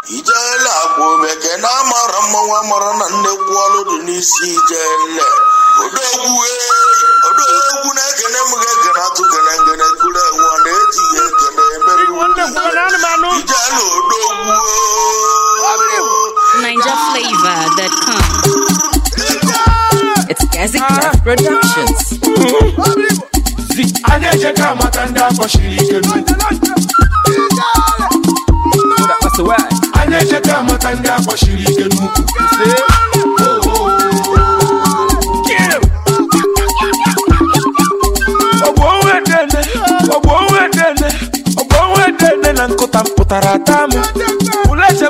ijele akwụbeke na amara mmanwụ amara na nnekwu ọlụ dị n'isi ijele odogwu na-ekene m ga-ekene atụ gene ngene kuru enwe na-ejighị ekene emere ijele odogwu NinjaFlavor.com. It's Gazi Craft Productions. Anejeka matanda kwa shirikenu. Anejeka matanda kwa shirikenu. Ogwowedene na nkota mputara tamu. Uleche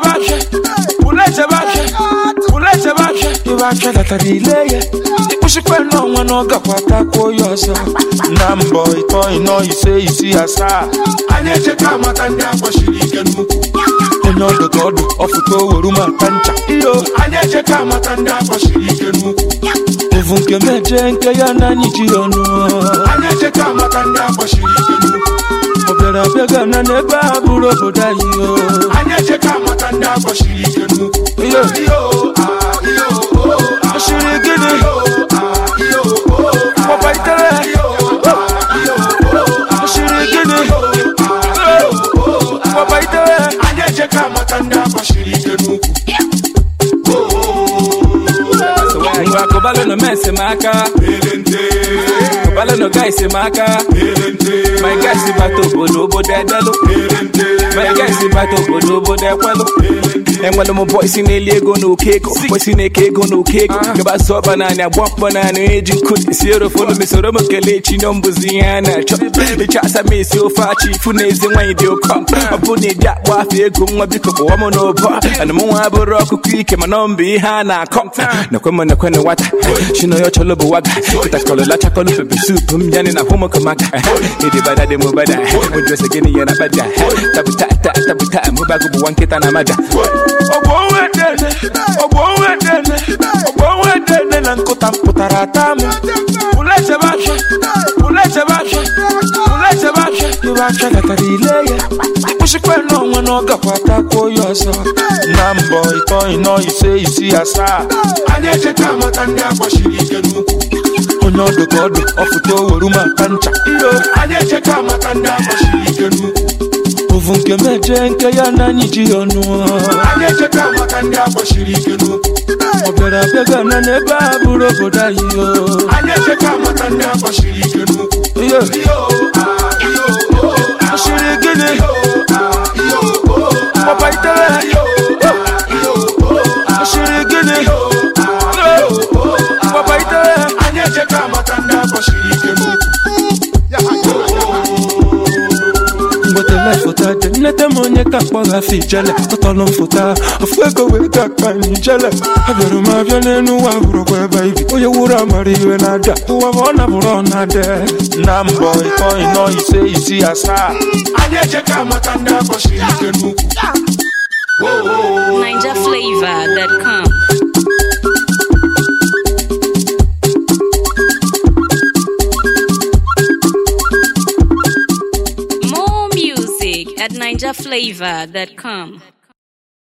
bashe, ibashe latarileye. Ushikwe no mwano gakwata koyoso. Nambo ito ino isi asa. Anejeka matanda kwa shirikenu. Enodo godo ofuto weruma tancha. Iyo anejeka matanda kwa shirikenu. Evunke meje nke ya na nijiono. Anejeka matanda kwa shirikenu. Obera bega na neba aburo bodayo. Anejeka matanda kwa shirikenu. Iyo shirikenu. Papa itere. Shirikenu. Papa itere. Anejeka matanda kwa shirikenu. Kobalo no mess maka. Kobalo no guys maka. My guys bato bodo dedelo. My guys bato bodo dekwelo. And when my boys in Eliego no cake, boys in a cake no cake. Gaba so banana, walk banana, aging could zero for me so Kelechi numbers Ziana. The chats I miss so far chief funes and when you come. I put it that waffy gun a bit of woman over. And the more I rock quick and my number behind I come. No come on the corner what she know your cholobo waga. Put a color like a color soup, Yan in a home kamaka. It by that demo bada. We dress again in a bada. Tabuta, Mubago one kit and a mada. Ogwowedene na nkota mputara tamu. Uleche bashe, ibashe latarileye. Ushikwe no mwano gakwata koyoso. Nambo ito ino isi asa. Anejeka matanda kwa shirikenu. Onodo godo ofuto weruma tancha. Iyo anejeka matanda kwa shirikenu. Ovunke meje nke ya na nijiono. Anejeka matanda kwa shirikenu. Obera bega na neba aburo bodayo. Anejeka matanda kwa shirikenu. Iyo shirikenu. Papa itere. Shirikenu. Papa itere. Anejeka matanda kwa shirikenu. Fota nete monye kakwa fijele totolo fota afwego wega kani jele aberu ma biane nu wa buro kwa baby oye wura mariwe nada wa bona buro nade nambo iko ino isi asa anejeka matanda kwa shirikenu. NinjaFlavor.com. More music at NinjaFlavor.com.